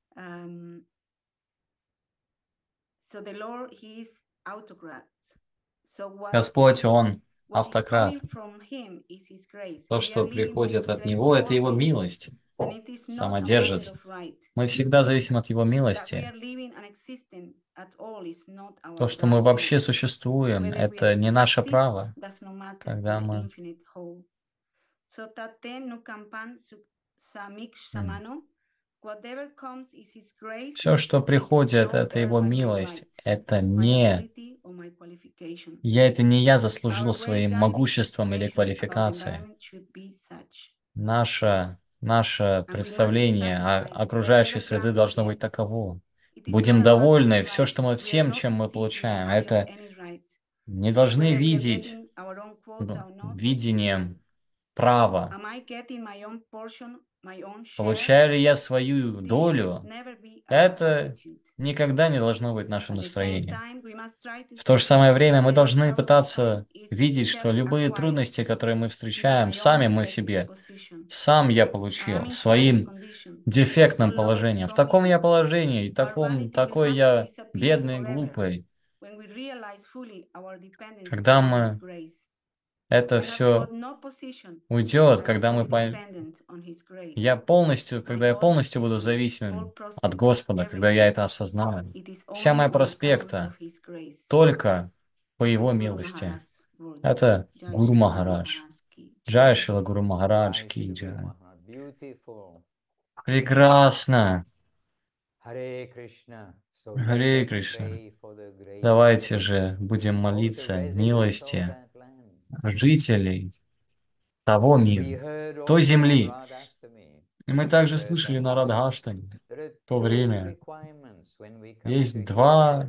Господь, Он автократ. То, что приходит от Него, это Его милость. самодержец. Мы всегда зависим от Его милости. То, что мы вообще существуем, это не наше право, когда мы... Все, что приходит, это Его милость. Это не... Это не я заслужил своим могуществом или квалификацией. Наше представление о окружающей среды должно быть таково. Будем довольны всем, чем мы получаем. Это не должны видеть видением права. Получаю ли я свою долю? Это никогда не должно быть нашим настроением. В то же самое время мы должны пытаться видеть, что любые трудности, которые мы встречаем, сами мы себе, сам я получил, своим дефектным положением. В таком я положении, такой я бедный, глупый. Когда мы это все уйдет, когда я полностью буду зависим от Господа, когда я это осознаю. Вся моя проспекта только по Его милости. Это Гуру Махарадж. Джай Шрила Гуру Махарадж ки джай. Прекрасно. Харе Кришна. Давайте же будем молиться милости жителей того мира, той земли. И мы также слышали на Радхаштаме в то время. Есть два,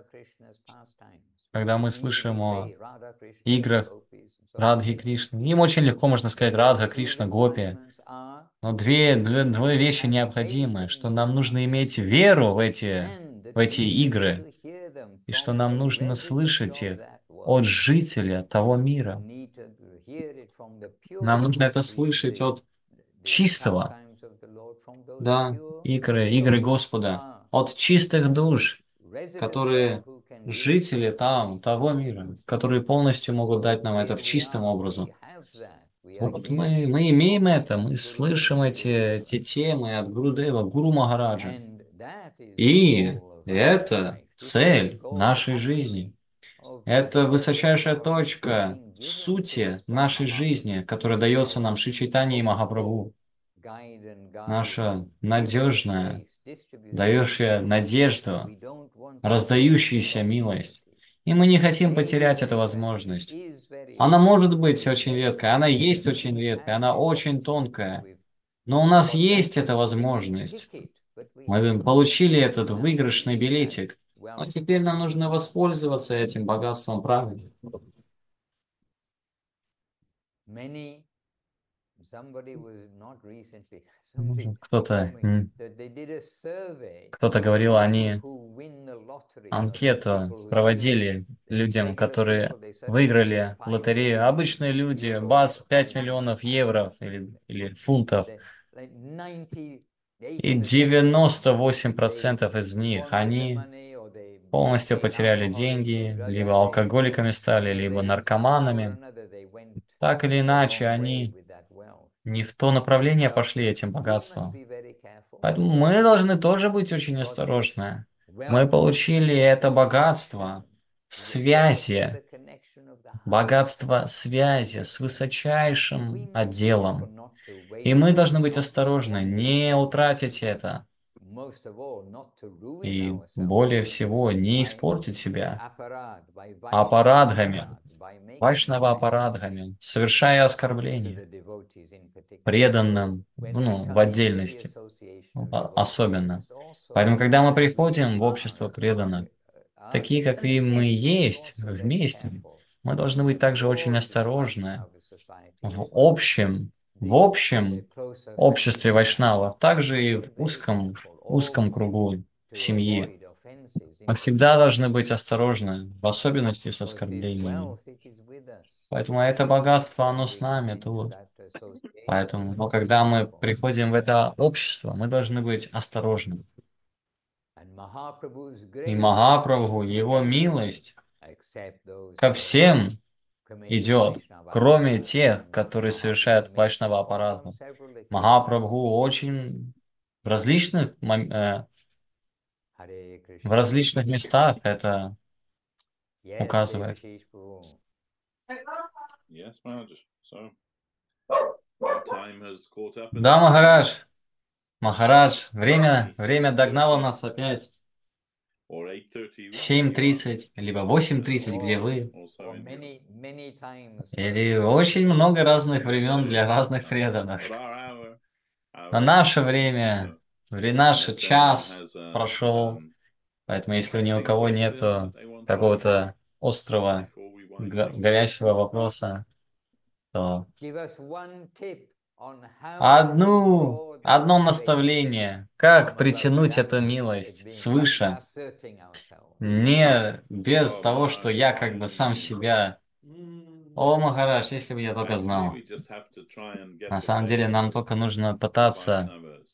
когда мы слышим о играх Радхи Кришны. Им очень легко можно сказать Радха, Кришна, Гопи. Но две вещи необходимы, что нам нужно иметь веру в эти игры, и что нам нужно слышать их от жителя того мира. Нам нужно это слышать от чистого, да, игры Господа, от чистых душ, которые жители того мира, которые полностью могут дать нам это в чистом образом. Вот мы имеем это, мы слышим эти темы от Гурудева, Гуру Махараджа. И это цель нашей жизни. Это высочайшая точка сути нашей жизни, которая дается нам Шри Чайтаньей Махапрабху. Наша надежная, дающая надежду, раздающаяся милость. И мы не хотим потерять эту возможность. Она может быть очень редкая, она есть очень редкая, она очень тонкая. Но у нас есть эта возможность. Мы получили этот выигрышный билетик. Но теперь нам нужно воспользоваться этим богатством правильно. Кто-то говорил, они анкету проводили людям, которые выиграли лотерею. Обычные люди, бац, 5 миллионов евро или фунтов. И 98% из них, они полностью потеряли деньги, либо алкоголиками стали, либо наркоманами. Так или иначе, они не в то направление пошли этим богатством. Поэтому мы должны тоже быть очень осторожны. Мы получили это богатство связи с высочайшим отделом. И мы должны быть осторожны, не утратить это. И более всего, не испортить себя аппарадхами, вайшнава-аппарадхами, совершая оскорбления преданным, в отдельности, особенно. Поэтому, когда мы приходим в общество преданных, такие, как и мы есть, вместе, мы должны быть также очень осторожны в общем обществе вайшнавов, также и в узком кругу семьи. Мы всегда должны быть осторожны, в особенности с оскорблениями. Поэтому это богатство, оно с нами тут. Поэтому, когда мы приходим в это общество, мы должны быть осторожны. И Махапрабху, его милость ко всем, идет, кроме тех, которые совершают вайшнава аппарату. Махапрабху очень в различных, в различных местах это указывает. Yes, Maharaj. So our time has caught up. Да, Махарадж. Махарадж, время догнало нас опять. 7:30, либо 8:30, где вы. Или очень много разных времен для разных преданных. Но наше время, наш час прошел. Поэтому если ни у кого нету какого-то острого, горячего вопроса, то одно наставление, как притянуть эту милость свыше, не без того, что я как бы сам себя... О, Махарадж, если бы я только знал. На самом деле нам только нужно пытаться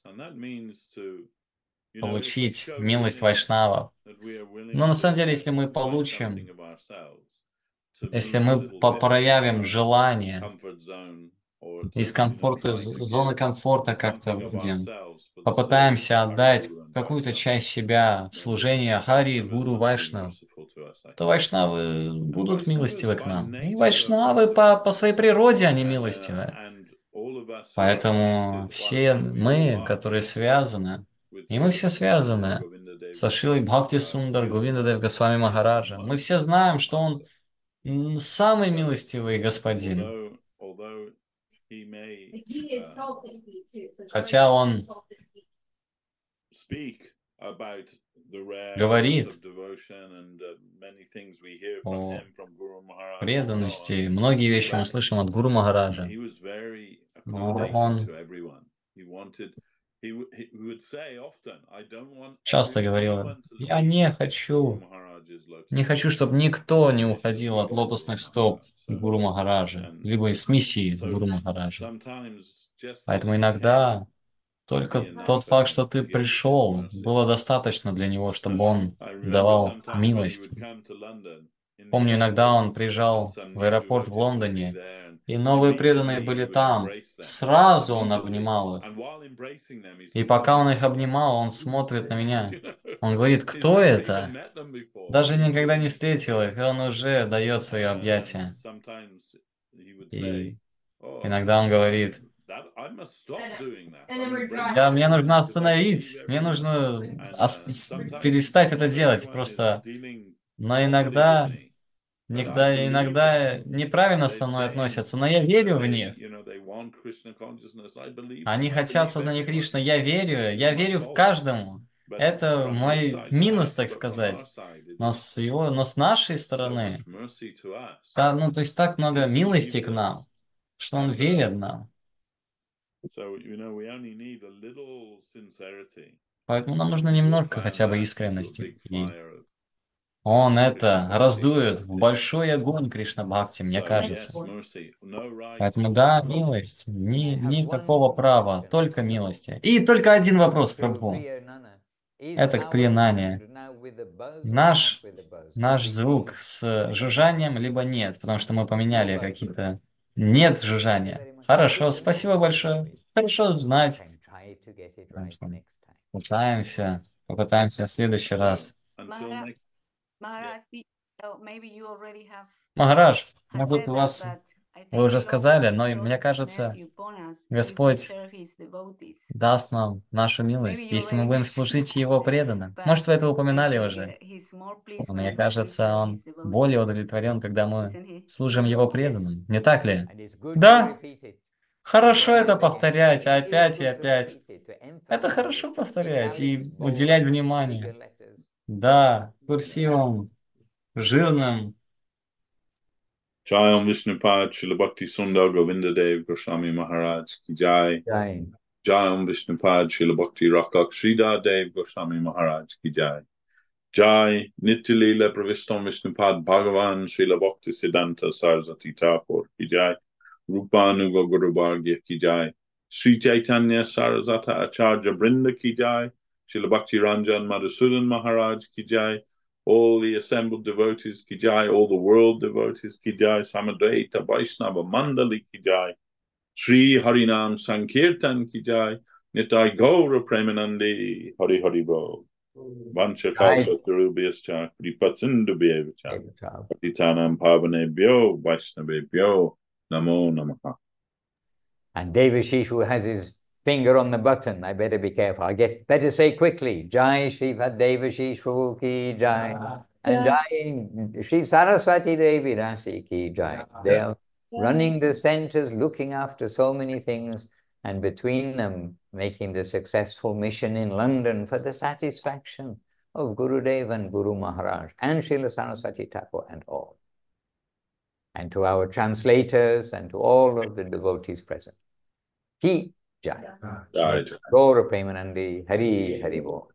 получить милость вайшнавов. Но на самом деле, если мы получим, если мы проявим желание, из зоны комфорта как-то выйдем, попытаемся отдать какую-то часть себя в служение Хари, Гуру, Вайшнав, то вайшнавы будут милостивы к нам. И вайшнавы по своей природе, они милостивы. Поэтому все мы, которые связаны, и мы все связаны со Шрилой Бхакти Сундар Говиндадев Госвами Махараджем, мы все знаем, что он самый милостивый господин. Хотя он говорит о преданности, многие вещи мы слышим от Гуру Махараджа. Но он часто говорил, я не хочу, чтобы никто не уходил от лотосных стоп Гуру Махараджа, либо из миссии Гуру Махараджа. Поэтому иногда только тот факт, что ты пришел, было достаточно для него, чтобы он давал милость. Помню, иногда он приезжал в аэропорт в Лондоне, и новые преданные были там. Сразу он обнимал их. И пока он их обнимал, он смотрит на меня. Он говорит, кто это? Даже никогда не встретил их, и он уже дает свои объятия. И иногда он говорит, мне нужно остановить, мне нужно перестать это делать просто. Но иногда неправильно со мной относятся, но я верю в них. Они хотят сознания Кришны, я верю в каждому. Это мой минус, так сказать. Но с нашей стороны, то есть так много милости к нам, что он верит нам. Поэтому нам нужно немножко хотя бы искренности. И он это раздует в большой огонь Кришна Бхакти, мне кажется. Поэтому да, милость, никакого права, только милости. И только один вопрос, Прабху. Это к Приянане. Наш звук с жужжанием, либо нет, потому что мы поменяли какие-то... Нет жужжания. Хорошо, спасибо большое. Хорошо знать. Попытаемся в следующий раз. Махарадж, может, вы уже сказали, но мне кажется, Господь даст нам нашу милость, если мы будем служить Его преданным. Может, вы это упоминали уже. Мне кажется, Он более удовлетворен, когда мы служим Его преданным. Не так ли? Да. Хорошо это повторять, опять и опять. Это хорошо повторять и уделять внимание. Да, курсивом, жирным. Jai Om Vishnupad Srila Bhakti Sundar Govindadev Goswami Maharaj Ki Jai. Jai Om Vishnupad Srila Bhakti Rakak Sridhar Dev Goswami Maharaj Ki Jai. Jai Nitya Leela Pravistam Vishnupad Bhagavan Srila Bhakti Siddhanta Saraswati Thakur Ki Jai. Rupanuga Guru Bhargya Ki Jai. Sri Chaitanya Saraswata Acharya Brinda Ki Jai. Srila Bhakti Ranjan Madhusudan Maharaj Ki Jai. all the assembled devotees ki jai, all the world devotees ki jai, Samadvaita Vaishnava Mandali ki jai, Sri Harinam Sankirtan ki jai, Nitai Gaura Premanandi, Hari Hari Bol. Vancha Kalpa Tarubhyascha, Kripatsindu Bhyevacha, Patitanam Pavane Bhyo, Vaishnave Bhyo, Namo Namaha. And Devashish, who has his finger on the button, I better be careful. I better say quickly, Jai Shri Devashish Prabhu ki Jai. And Jai Shri Saraswati Devi Rasi ki Jai. They are running the centers, looking after so many things, and between them making the successful mission in London for the satisfaction of Gurudev and Guru Maharaj and Srila Saraswati Thakur and all. And to our translators and to all of the devotees present. Ki Jai. Gaura Premanandi, Hari Hari Bol.